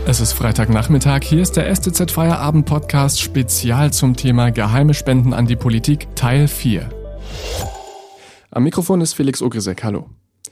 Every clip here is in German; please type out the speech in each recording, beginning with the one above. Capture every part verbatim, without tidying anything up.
Es ist Freitagnachmittag, hier ist der S T Z Feierabend Podcast spezial zum Thema Geheime Spenden an die Politik, Teil vier. Am Mikrofon ist Felix Ogrisek, hallo.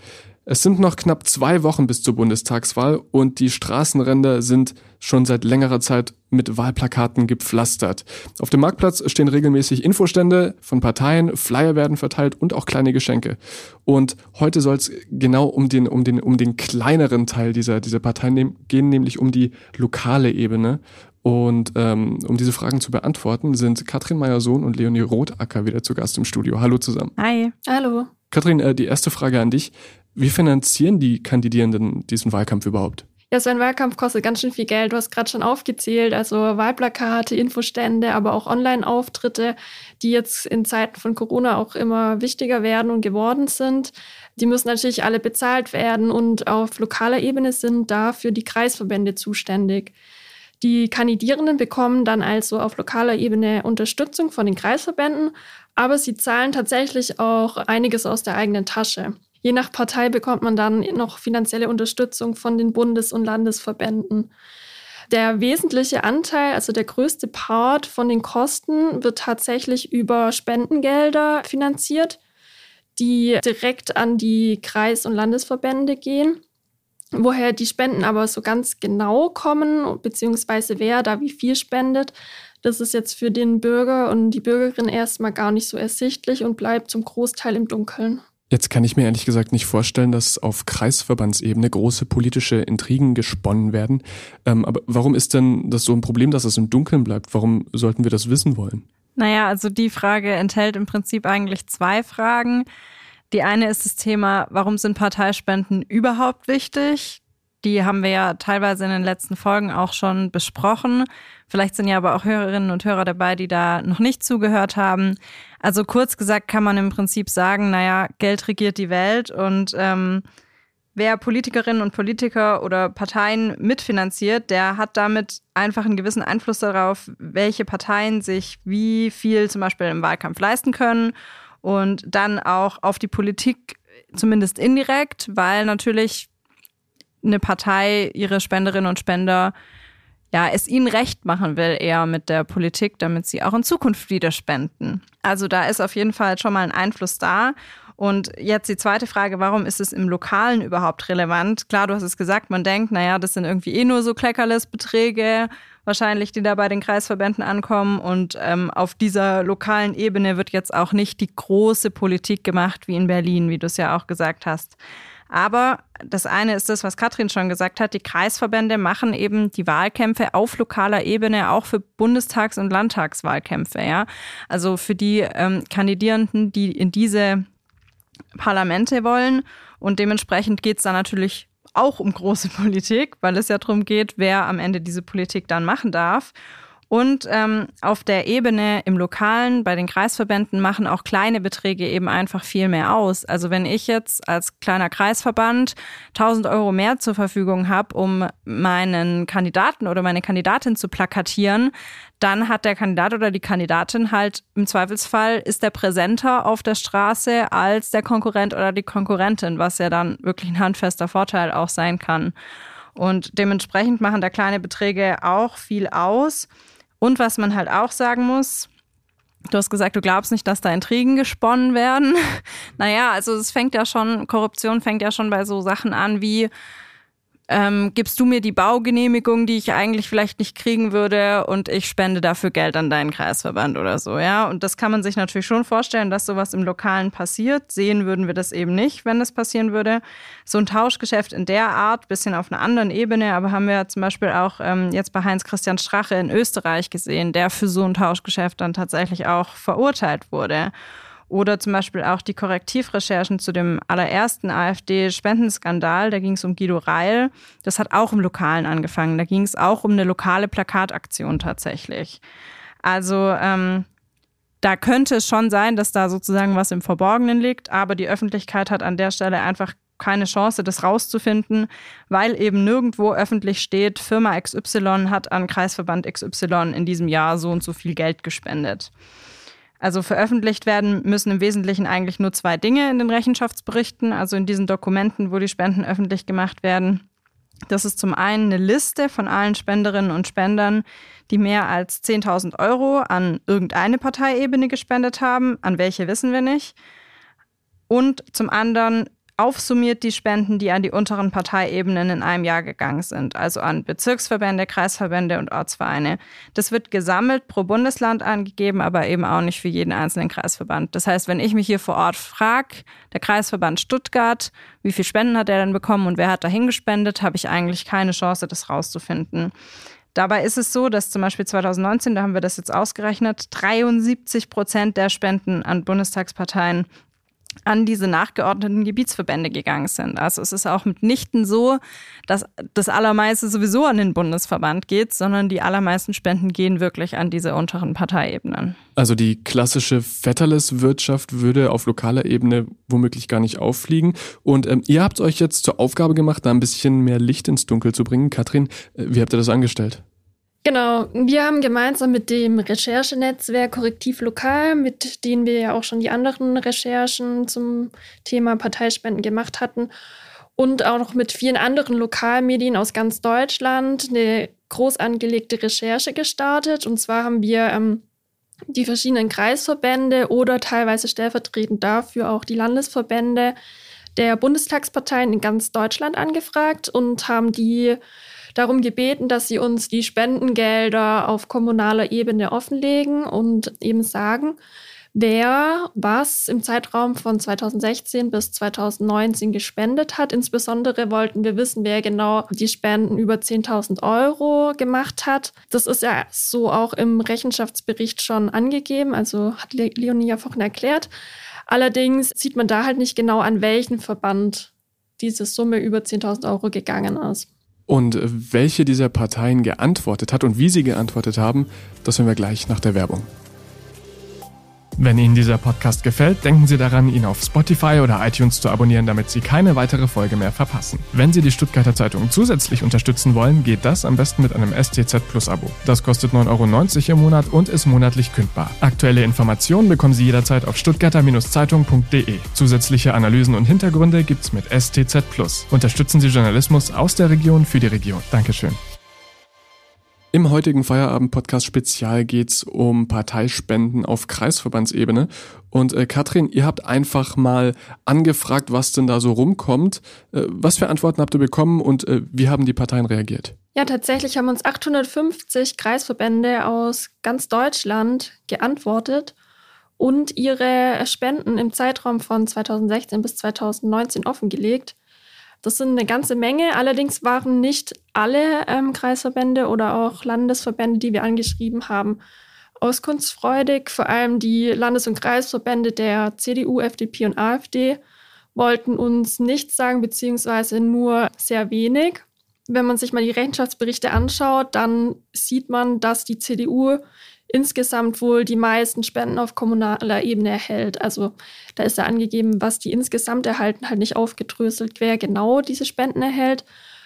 Es sind noch knapp zwei Wochen bis zur Bundestagswahl und die Straßenränder sind schon seit längerer Zeit mit Wahlplakaten gepflastert. Auf dem Marktplatz stehen regelmäßig Infostände von Parteien, Flyer werden verteilt und auch kleine Geschenke. Und heute soll es genau um den, um den, um den kleineren Teil dieser, dieser Parteien gehen, nämlich um die lokale Ebene. Und ähm, um diese Fragen zu beantworten, sind Katrin Meyer-Sohn und Leonie Rothacker wieder zu Gast im Studio. Hallo zusammen. Hi. Hallo. Katrin, äh, die erste Frage an dich. Wie finanzieren die Kandidierenden diesen Wahlkampf überhaupt? Ja, so ein Wahlkampf kostet ganz schön viel Geld. Du hast gerade schon aufgezählt, also Wahlplakate, Infostände, aber auch Online-Auftritte, die jetzt in Zeiten von Corona auch immer wichtiger werden und geworden sind. Die müssen natürlich alle bezahlt werden und auf lokaler Ebene sind dafür die Kreisverbände zuständig. Die Kandidierenden bekommen dann also auf lokaler Ebene Unterstützung von den Kreisverbänden, aber sie zahlen tatsächlich auch einiges aus der eigenen Tasche. Je nach Partei bekommt man dann noch finanzielle Unterstützung von den Bundes- und Landesverbänden. Der wesentliche Anteil, also der größte Part von den Kosten, wird tatsächlich über Spendengelder finanziert, die direkt an die Kreis- und Landesverbände gehen. Woher die Spenden aber so ganz genau kommen, beziehungsweise wer da wie viel spendet, das ist jetzt für den Bürger und die Bürgerin erstmal gar nicht so ersichtlich und bleibt zum Großteil im Dunkeln. Jetzt kann ich mir ehrlich gesagt nicht vorstellen, dass auf Kreisverbandsebene große politische Intrigen gesponnen werden. Ähm, aber warum ist denn das so ein Problem, dass es im Dunkeln bleibt? Warum sollten wir das wissen wollen? Naja, also die Frage enthält im Prinzip eigentlich zwei Fragen. Die eine ist das Thema, warum sind Parteispenden überhaupt wichtig? Die haben wir ja teilweise in den letzten Folgen auch schon besprochen. Vielleicht sind ja aber auch Hörerinnen und Hörer dabei, die da noch nicht zugehört haben. Also kurz gesagt kann man im Prinzip sagen, naja, Geld regiert die Welt und ähm, wer Politikerinnen und Politiker oder Parteien mitfinanziert, der hat damit einfach einen gewissen Einfluss darauf, welche Parteien sich wie viel zum Beispiel im Wahlkampf leisten können und dann auch auf die Politik zumindest indirekt, weil natürlich eine Partei ihre Spenderinnen und Spender ja, es ihnen recht machen will, eher mit der Politik, damit sie auch in Zukunft wieder spenden. Also da ist auf jeden Fall schon mal ein Einfluss da. Und jetzt die zweite Frage, warum ist es im Lokalen überhaupt relevant? Klar, du hast es gesagt, man denkt, naja, das sind irgendwie eh nur so Kleckerles-Beträge, wahrscheinlich, die da bei den Kreisverbänden ankommen. Und ähm, auf dieser lokalen Ebene wird jetzt auch nicht die große Politik gemacht wie in Berlin, wie du es ja auch gesagt hast. Aber das eine ist das, was Katrin schon gesagt hat, die Kreisverbände machen eben die Wahlkämpfe auf lokaler Ebene auch für Bundestags- und Landtagswahlkämpfe. Ja? Also für die ähm, Kandidierenden, die in diese Parlamente wollen. Und dementsprechend geht es da natürlich auch um große Politik, weil es ja darum geht, wer am Ende diese Politik dann machen darf. Und ähm, auf der Ebene im Lokalen, bei den Kreisverbänden machen auch kleine Beträge eben einfach viel mehr aus. Also wenn ich jetzt als kleiner Kreisverband tausend Euro mehr zur Verfügung habe, um meinen Kandidaten oder meine Kandidatin zu plakatieren, dann hat der Kandidat oder die Kandidatin halt im Zweifelsfall, ist der präsenter auf der Straße als der Konkurrent oder die Konkurrentin, was ja dann wirklich ein handfester Vorteil auch sein kann. Und dementsprechend machen da kleine Beträge auch viel aus. Und was man halt auch sagen muss, du hast gesagt, du glaubst nicht, dass da Intrigen gesponnen werden. Naja, also es fängt ja schon, Korruption fängt ja schon bei so Sachen an wie, ähm, gibst du mir die Baugenehmigung, die ich eigentlich vielleicht nicht kriegen würde und ich spende dafür Geld an deinen Kreisverband oder so, ja. Und das kann man sich natürlich schon vorstellen, dass sowas im Lokalen passiert. Sehen würden wir das eben nicht, wenn das passieren würde. So ein Tauschgeschäft in der Art, bisschen auf einer anderen Ebene, aber haben wir ja zum Beispiel auch ähm, jetzt bei Heinz-Christian Strache in Österreich gesehen, der für so ein Tauschgeschäft dann tatsächlich auch verurteilt wurde. Oder zum Beispiel auch die Korrektivrecherchen zu dem allerersten AfD-Spendenskandal, da ging es um Guido Reil. Das hat auch im Lokalen angefangen. Da ging es auch um eine lokale Plakataktion tatsächlich. Also ähm, da könnte es schon sein, dass da sozusagen was im Verborgenen liegt, aber die Öffentlichkeit hat an der Stelle einfach keine Chance, das rauszufinden, weil eben nirgendwo öffentlich steht, Firma X Y hat an Kreisverband X Y in diesem Jahr so und so viel Geld gespendet. Also veröffentlicht werden müssen im Wesentlichen eigentlich nur zwei Dinge in den Rechenschaftsberichten, also in diesen Dokumenten, wo die Spenden öffentlich gemacht werden. Das ist zum einen eine Liste von allen Spenderinnen und Spendern, die mehr als zehntausend Euro an irgendeine Parteiebene gespendet haben. An welche wissen wir nicht. Und zum anderen aufsummiert die Spenden, die an die unteren Parteiebenen in einem Jahr gegangen sind, also an Bezirksverbände, Kreisverbände und Ortsvereine. Das wird gesammelt pro Bundesland angegeben, aber eben auch nicht für jeden einzelnen Kreisverband. Das heißt, wenn ich mich hier vor Ort frage, der Kreisverband Stuttgart, wie viel Spenden hat er denn bekommen und wer hat dahin gespendet, habe ich eigentlich keine Chance, das rauszufinden. Dabei ist es so, dass zum Beispiel zwanzig neunzehn, da haben wir das jetzt ausgerechnet, dreiundsiebzig Prozent der Spenden an Bundestagsparteien an diese nachgeordneten Gebietsverbände gegangen sind. Also es ist auch mitnichten so, dass das Allermeiste sowieso an den Bundesverband geht, sondern die allermeisten Spenden gehen wirklich an diese unteren Parteiebenen. Also die klassische Vetterles-Wirtschaft würde auf lokaler Ebene womöglich gar nicht auffliegen. Und ähm, ihr habt euch jetzt zur Aufgabe gemacht, da ein bisschen mehr Licht ins Dunkel zu bringen. Katrin, äh, wie habt ihr das angestellt? Genau, wir haben gemeinsam mit dem Recherchenetzwerk Korrektiv Lokal, mit denen wir ja auch schon die anderen Recherchen zum Thema Parteispenden gemacht hatten, und auch noch mit vielen anderen Lokalmedien aus ganz Deutschland eine groß angelegte Recherche gestartet. Und zwar haben wir ähm, die verschiedenen Kreisverbände oder teilweise stellvertretend dafür auch die Landesverbände der Bundestagsparteien in ganz Deutschland angefragt und haben die darum gebeten, dass sie uns die Spendengelder auf kommunaler Ebene offenlegen und eben sagen, wer was im Zeitraum von zweitausendsechzehn bis zweitausendneunzehn gespendet hat. Insbesondere wollten wir wissen, wer genau die Spenden über zehntausend Euro gemacht hat. Das ist ja so auch im Rechenschaftsbericht schon angegeben, also hat Le- Leonie ja vorhin erklärt. Allerdings sieht man da halt nicht genau, an welchen Verband diese Summe über zehntausend Euro gegangen ist. Und welche dieser Parteien geantwortet hat und wie sie geantwortet haben, das hören wir gleich nach der Werbung. Wenn Ihnen dieser Podcast gefällt, denken Sie daran, ihn auf Spotify oder iTunes zu abonnieren, damit Sie keine weitere Folge mehr verpassen. Wenn Sie die Stuttgarter Zeitung zusätzlich unterstützen wollen, geht das am besten mit einem S T Z Plus Abo. Das kostet neun Euro neunzig im Monat und ist monatlich kündbar. Aktuelle Informationen bekommen Sie jederzeit auf stuttgarter Zeitung punkt de. Zusätzliche Analysen und Hintergründe gibt's mit S T Z Plus. Unterstützen Sie Journalismus aus der Region für die Region. Dankeschön. Im heutigen Feierabend-Podcast-Spezial geht's um Parteispenden auf Kreisverbandsebene. Und äh, Katrin, ihr habt einfach mal angefragt, was denn da so rumkommt. Äh, was für Antworten habt ihr bekommen und äh, wie haben die Parteien reagiert? Ja, tatsächlich haben uns achthundertfünfzig Kreisverbände aus ganz Deutschland geantwortet und ihre Spenden im Zeitraum von zweitausendsechzehn bis zweitausendneunzehn offengelegt. Das sind eine ganze Menge. Allerdings waren nicht alle ähm, Kreisverbände oder auch Landesverbände, die wir angeschrieben haben, auskunftsfreudig. Vor allem die Landes- und Kreisverbände der C D U, F D P und AfD wollten uns nichts sagen, beziehungsweise nur sehr wenig. Wenn man sich mal die Rechenschaftsberichte anschaut, dann sieht man, dass die C D U insgesamt wohl die meisten Spenden auf kommunaler Ebene erhält. Also da ist ja angegeben, was die insgesamt erhalten, halt nicht aufgedröselt, wer genau diese Spenden erhält.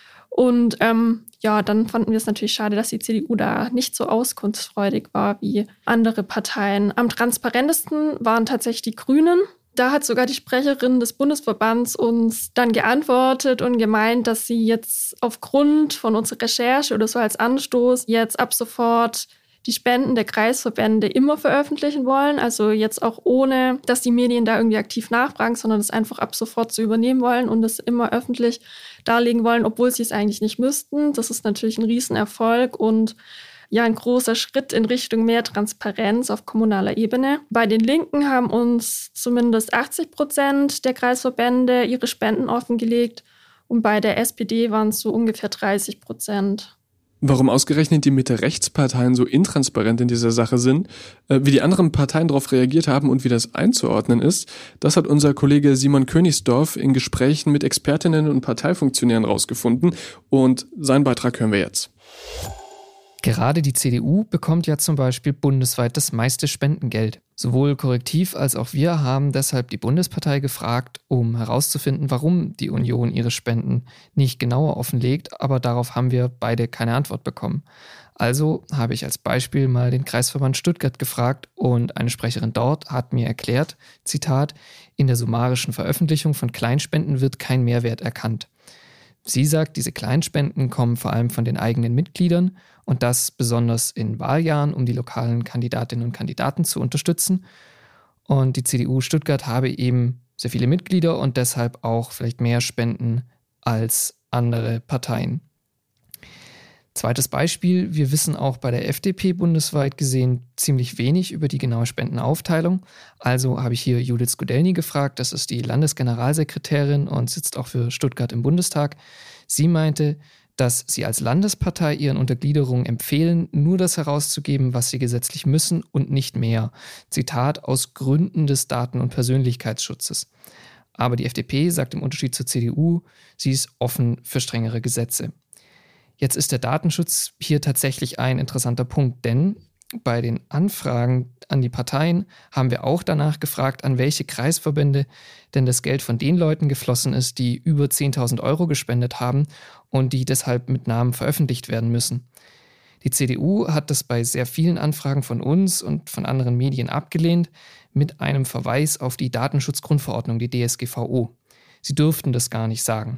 Und ähm, ja, dann fanden wir es natürlich schade, dass die C D U da nicht so auskunftsfreudig war wie andere Parteien. Am transparentesten waren tatsächlich die Grünen. Da hat sogar die Sprecherin des Bundesverbands uns dann geantwortet und gemeint, dass sie jetzt aufgrund von unserer Recherche oder so als Anstoß jetzt ab sofort die Spenden der Kreisverbände immer veröffentlichen wollen. Also jetzt auch ohne, dass die Medien da irgendwie aktiv nachfragen, sondern das einfach ab sofort zu übernehmen wollen und das immer öffentlich darlegen wollen, obwohl sie es eigentlich nicht müssten. Das ist natürlich ein Riesenerfolg und ja, ein großer Schritt in Richtung mehr Transparenz auf kommunaler Ebene. Bei den Linken haben uns zumindest achtzig Prozent der Kreisverbände ihre Spenden offengelegt und bei der S P D waren es so ungefähr dreißig Prozent. Warum ausgerechnet die Mitte-Rechts-Parteien so intransparent in dieser Sache sind, äh, wie die anderen Parteien darauf reagiert haben und wie das einzuordnen ist, das hat unser Kollege Simon Königsdorf in Gesprächen mit Expertinnen und Parteifunktionären rausgefunden und seinen Beitrag hören wir jetzt. Gerade die C D U bekommt ja zum Beispiel bundesweit das meiste Spendengeld. Sowohl Korrektiv als auch wir haben deshalb die Bundespartei gefragt, um herauszufinden, warum die Union ihre Spenden nicht genauer offenlegt, aber darauf haben wir beide keine Antwort bekommen. Also habe ich als Beispiel mal den Kreisverband Stuttgart gefragt und eine Sprecherin dort hat mir erklärt, Zitat, in der summarischen Veröffentlichung von Kleinspenden wird kein Mehrwert erkannt. Sie sagt, diese Kleinspenden kommen vor allem von den eigenen Mitgliedern und das besonders in Wahljahren, um die lokalen Kandidatinnen und Kandidaten zu unterstützen. Und die C D U Stuttgart habe eben sehr viele Mitglieder und deshalb auch vielleicht mehr Spenden als andere Parteien. Zweites Beispiel, wir wissen auch bei der F D P bundesweit gesehen ziemlich wenig über die genaue Spendenaufteilung. Also habe ich hier Judith Skudelny gefragt, das ist die Landesgeneralsekretärin und sitzt auch für Stuttgart im Bundestag. Sie meinte, dass sie als Landespartei ihren Untergliederungen empfehlen, nur das herauszugeben, was sie gesetzlich müssen und nicht mehr. Zitat, aus Gründen des Daten- und Persönlichkeitsschutzes. Aber die F D P sagt im Unterschied zur C D U, sie ist offen für strengere Gesetze. Jetzt ist der Datenschutz hier tatsächlich ein interessanter Punkt, denn bei den Anfragen an die Parteien haben wir auch danach gefragt, an welche Kreisverbände denn das Geld von den Leuten geflossen ist, die über zehntausend Euro gespendet haben und die deshalb mit Namen veröffentlicht werden müssen. Die C D U hat das bei sehr vielen Anfragen von uns und von anderen Medien abgelehnt, mit einem Verweis auf die Datenschutzgrundverordnung, die D S G V O. Sie dürften das gar nicht sagen.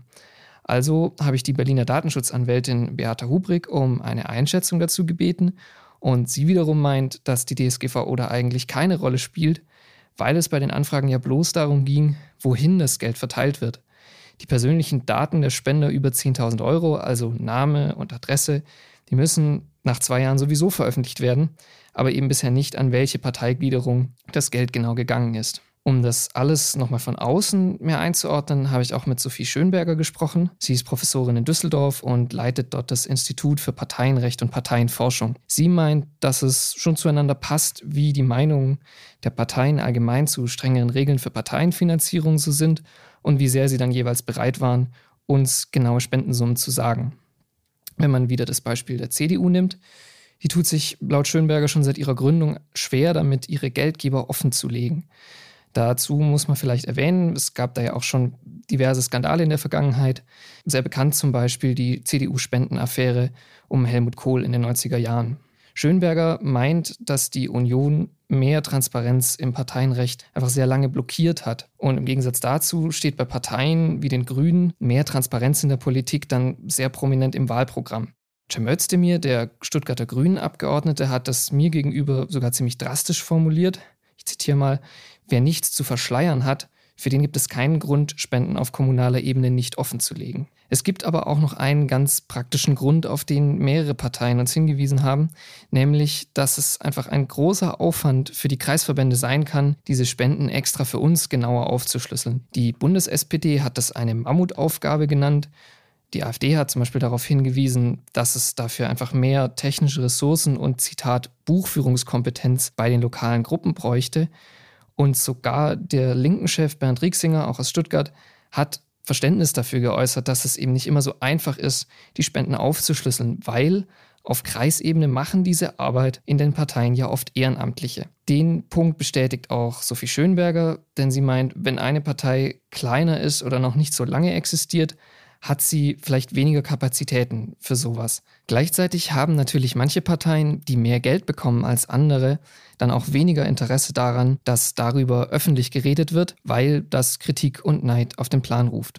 Also habe ich die Berliner Datenschutzanwältin Beata Hubrig um eine Einschätzung dazu gebeten und sie wiederum meint, dass die D S G V O da eigentlich keine Rolle spielt, weil es bei den Anfragen ja bloß darum ging, wohin das Geld verteilt wird. Die persönlichen Daten der Spender über zehntausend Euro, also Name und Adresse, die müssen nach zwei Jahren sowieso veröffentlicht werden, aber eben bisher nicht, an welche Parteigliederung das Geld genau gegangen ist. Um das alles nochmal von außen mehr einzuordnen, habe ich auch mit Sophie Schönberger gesprochen. Sie ist Professorin in Düsseldorf und leitet dort das Institut für Parteienrecht und Parteienforschung. Sie meint, dass es schon zueinander passt, wie die Meinungen der Parteien allgemein zu strengeren Regeln für Parteienfinanzierung so sind und wie sehr sie dann jeweils bereit waren, uns genaue Spendensummen zu sagen. Wenn man wieder das Beispiel der C D U nimmt, die tut sich laut Schönberger schon seit ihrer Gründung schwer damit, ihre Geldgeber offen zu legen. Dazu muss man vielleicht erwähnen, es gab da ja auch schon diverse Skandale in der Vergangenheit. Sehr bekannt zum Beispiel die C D U-Spendenaffäre um Helmut Kohl in den neunziger Jahren. Schönberger meint, dass die Union mehr Transparenz im Parteienrecht einfach sehr lange blockiert hat. Und im Gegensatz dazu steht bei Parteien wie den Grünen mehr Transparenz in der Politik dann sehr prominent im Wahlprogramm. Cem Özdemir, der Stuttgarter Grünen-Abgeordnete, hat das mir gegenüber sogar ziemlich drastisch formuliert. Ich zitiere mal: Wer nichts zu verschleiern hat, für den gibt es keinen Grund, Spenden auf kommunaler Ebene nicht offenzulegen. Es gibt aber auch noch einen ganz praktischen Grund, auf den mehrere Parteien uns hingewiesen haben, nämlich, dass es einfach ein großer Aufwand für die Kreisverbände sein kann, diese Spenden extra für uns genauer aufzuschlüsseln. Die Bundes-S P D hat das eine Mammutaufgabe genannt. Die AfD hat zum Beispiel darauf hingewiesen, dass es dafür einfach mehr technische Ressourcen und, Zitat, Buchführungskompetenz bei den lokalen Gruppen bräuchte. Und sogar der linken Chef Bernd Rieksinger, auch aus Stuttgart, hat Verständnis dafür geäußert, dass es eben nicht immer so einfach ist, die Spenden aufzuschlüsseln, weil auf Kreisebene machen diese Arbeit in den Parteien ja oft Ehrenamtliche. Den Punkt bestätigt auch Sophie Schönberger, denn sie meint, wenn eine Partei kleiner ist oder noch nicht so lange existiert, hat sie vielleicht weniger Kapazitäten für sowas. Gleichzeitig haben natürlich manche Parteien, die mehr Geld bekommen als andere, dann auch weniger Interesse daran, dass darüber öffentlich geredet wird, weil das Kritik und Neid auf den Plan ruft.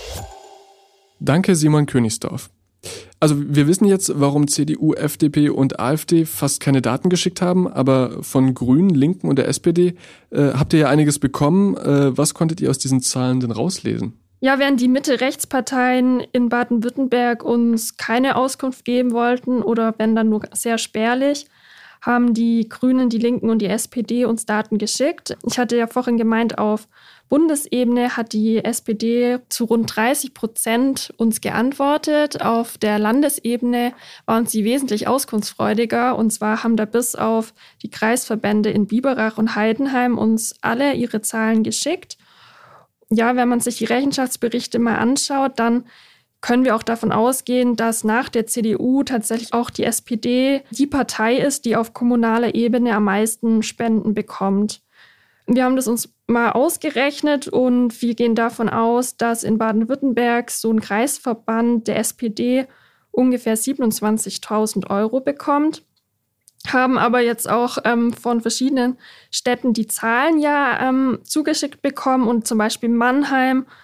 Danke, Simon Königsdorf. Also wir wissen jetzt, warum C D U, F D P und AfD fast keine Daten geschickt haben, aber von Grünen, Linken und der S P D äh, habt ihr ja einiges bekommen. Äh, was konntet ihr aus diesen Zahlen denn rauslesen? Ja, während die Mitte-Rechts-Parteien in Baden-Württemberg uns keine Auskunft geben wollten oder wenn dann nur sehr spärlich, haben die Grünen, die Linken und die S P D uns Daten geschickt. Ich hatte ja vorhin gemeint, auf Bundesebene hat die S P D zu rund dreißig Prozent uns geantwortet. Auf der Landesebene waren sie wesentlich auskunftsfreudiger. Und zwar haben da bis auf die Kreisverbände in Biberach und Heidenheim uns alle ihre Zahlen geschickt. Ja, wenn man sich die Rechenschaftsberichte mal anschaut, dann können wir auch davon ausgehen, dass nach der C D U tatsächlich auch die S P D die Partei ist, die auf kommunaler Ebene am meisten Spenden bekommt. Wir haben das uns mal ausgerechnet und wir gehen davon aus, dass in Baden-Württemberg so ein Kreisverband der S P D ungefähr siebenundzwanzigtausend Euro bekommt. Haben aber jetzt auch ähm, von verschiedenen Städten die Zahlen ja ähm, zugeschickt bekommen und zum Beispiel Mannheim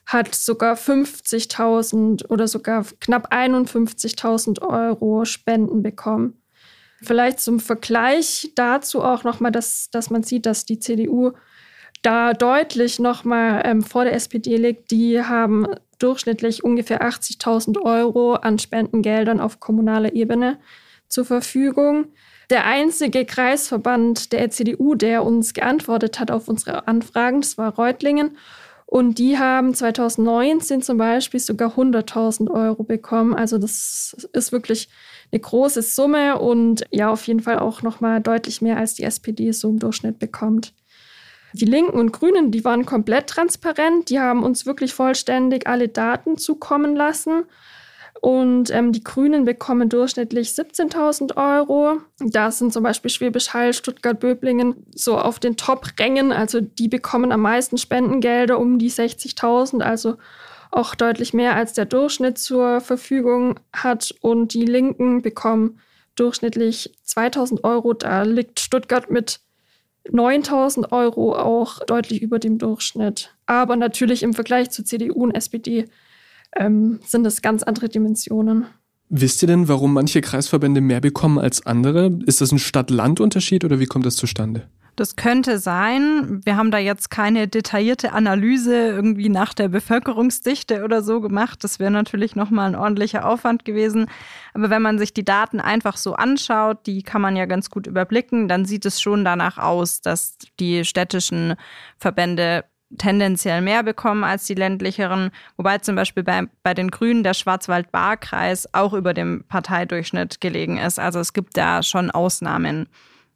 hat sogar fünfzigtausend oder sogar knapp einundfünfzigtausend Euro Spenden bekommen. Vielleicht zum Vergleich dazu auch nochmal, dass, dass man sieht, dass die C D U da deutlich nochmal ähm, vor der S P D liegt. Die haben durchschnittlich ungefähr achtzigtausend Euro an Spendengeldern auf kommunaler Ebene zur Verfügung. Der einzige Kreisverband der C D U, der uns geantwortet hat auf unsere Anfragen, das war Reutlingen. Und die haben zweitausendneunzehn zum Beispiel sogar hunderttausend Euro bekommen. Also das ist wirklich eine große Summe und ja, auf jeden Fall auch nochmal deutlich mehr, als die S P D so im Durchschnitt bekommt. Die Linken und Grünen, die waren komplett transparent. Die haben uns wirklich vollständig alle Daten zukommen lassen. Und ähm, die Grünen bekommen durchschnittlich siebzehntausend Euro. Da sind zum Beispiel Schwäbisch Hall, Stuttgart, Böblingen so auf den Top-Rängen. Also die bekommen am meisten Spendengelder, um die sechzigtausend, also auch deutlich mehr als der Durchschnitt zur Verfügung hat. Und die Linken bekommen durchschnittlich zweitausend Euro. Da liegt Stuttgart mit neuntausend Euro auch deutlich über dem Durchschnitt. Aber natürlich im Vergleich zu C D U und S P D ähm, sind das ganz andere Dimensionen. Wisst ihr denn, warum manche Kreisverbände mehr bekommen als andere? Ist das ein Stadt-Land-Unterschied oder wie kommt das zustande? Das könnte sein. Wir haben da jetzt keine detaillierte Analyse irgendwie nach der Bevölkerungsdichte oder so gemacht. Das wäre natürlich nochmal ein ordentlicher Aufwand gewesen. Aber wenn man sich die Daten einfach so anschaut, die kann man ja ganz gut überblicken, dann sieht es schon danach aus, dass die städtischen Verbände tendenziell mehr bekommen als die ländlicheren. Wobei zum Beispiel bei, bei den Grünen der Schwarzwald-Baar-Kreis auch über dem Parteidurchschnitt gelegen ist. Also es gibt da schon Ausnahmen.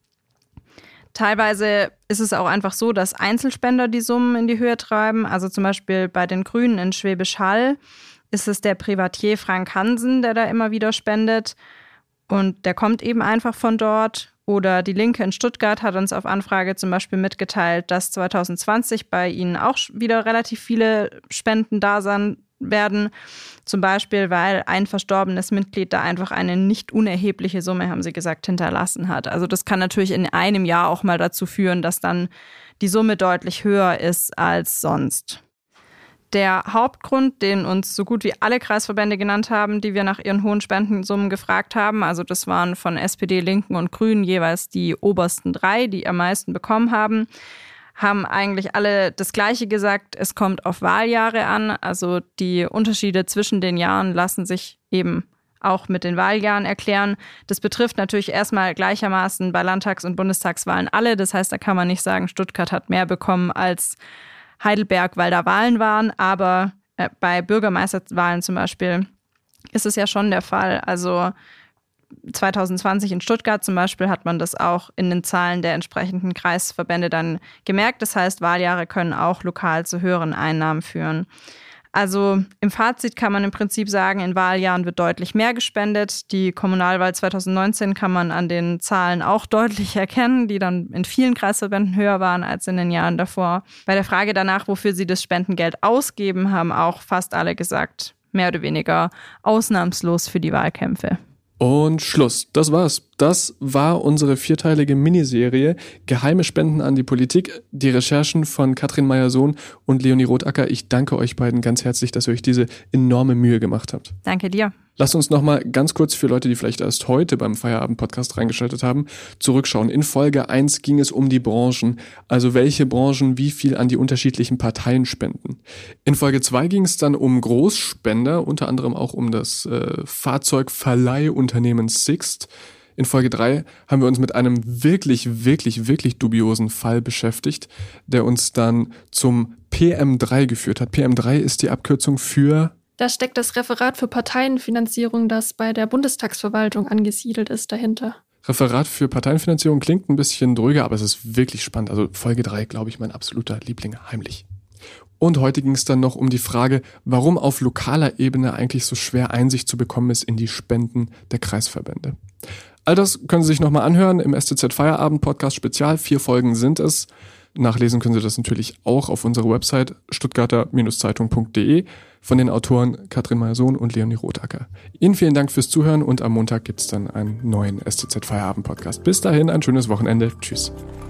Teilweise ist es auch einfach so, dass Einzelspender die Summen in die Höhe treiben. Also zum Beispiel bei den Grünen in Schwäbisch Hall ist es der Privatier Frank Hansen, der da immer wieder spendet. Und der kommt eben einfach von dort. Oder die Linke in Stuttgart hat uns auf Anfrage zum Beispiel mitgeteilt, dass zwanzig zwanzig bei ihnen auch wieder relativ viele Spenden da sein werden. Zum Beispiel, weil ein verstorbenes Mitglied da einfach eine nicht unerhebliche Summe, haben sie gesagt, hinterlassen hat. Also das kann natürlich in einem Jahr auch mal dazu führen, dass dann die Summe deutlich höher ist als sonst. Der Hauptgrund, den uns so gut wie alle Kreisverbände genannt haben, die wir nach ihren hohen Spendensummen gefragt haben, also das waren von S P D, Linken und Grünen jeweils die obersten drei, die am meisten bekommen haben, haben eigentlich alle das Gleiche gesagt, es kommt auf Wahljahre an. Also die Unterschiede zwischen den Jahren lassen sich eben auch mit den Wahljahren erklären. Das betrifft natürlich erstmal gleichermaßen bei Landtags- und Bundestagswahlen alle. Das heißt, da kann man nicht sagen, Stuttgart hat mehr bekommen als Heidelberg, weil da Wahlen waren. Aber äh, bei Bürgermeisterwahlen zum Beispiel ist es ja schon der Fall. Also zwanzig zwanzig in Stuttgart zum Beispiel hat man das auch in den Zahlen der entsprechenden Kreisverbände dann gemerkt. Das heißt, Wahljahre können auch lokal zu höheren Einnahmen führen. Also im Fazit kann man im Prinzip sagen, in Wahljahren wird deutlich mehr gespendet. Die Kommunalwahl zwanzig neunzehn kann man an den Zahlen auch deutlich erkennen, die dann in vielen Kreisverbänden höher waren als in den Jahren davor. Bei der Frage danach, wofür sie das Spendengeld ausgeben, haben auch fast alle gesagt, mehr oder weniger ausnahmslos für die Wahlkämpfe. Und Schluss. Das war's. Das war unsere vierteilige Miniserie Geheime Spenden an die Politik. Die Recherchen von Katrin Meyer-Sohn und Leonie Rothacker. Ich danke euch beiden ganz herzlich, dass ihr euch diese enorme Mühe gemacht habt. Danke dir. Lasst uns nochmal ganz kurz für Leute, die vielleicht erst heute beim Feierabend-Podcast reingeschaltet haben, zurückschauen. In Folge eins ging es um die Branchen, also welche Branchen wie viel an die unterschiedlichen Parteien spenden. In Folge zwei ging es dann um Großspender, unter anderem auch um das äh, Fahrzeugverleihunternehmen Sixt. In Folge drei haben wir uns mit einem wirklich, wirklich, wirklich dubiosen Fall beschäftigt, der uns dann zum P M drei geführt hat. P M drei ist die Abkürzung für... Da steckt das Referat für Parteienfinanzierung, das bei der Bundestagsverwaltung angesiedelt ist, dahinter. Referat für Parteienfinanzierung klingt ein bisschen dröger, aber es ist wirklich spannend. Also Folge drei, glaube ich, mein absoluter Liebling, heimlich. Und heute ging es dann noch um die Frage, warum auf lokaler Ebene eigentlich so schwer Einsicht zu bekommen ist in die Spenden der Kreisverbände. All das können Sie sich nochmal anhören im S T Z Feierabend Podcast Spezial. Vier Folgen sind es. Nachlesen können Sie das natürlich auch auf unserer Website stuttgarter Zeitung punkt de von den Autoren Katrin Meyer-Sohn und Leonie Rothacker. Ihnen vielen Dank fürs Zuhören und am Montag gibt es dann einen neuen S T Z Feierabend Podcast. Bis dahin ein schönes Wochenende. Tschüss.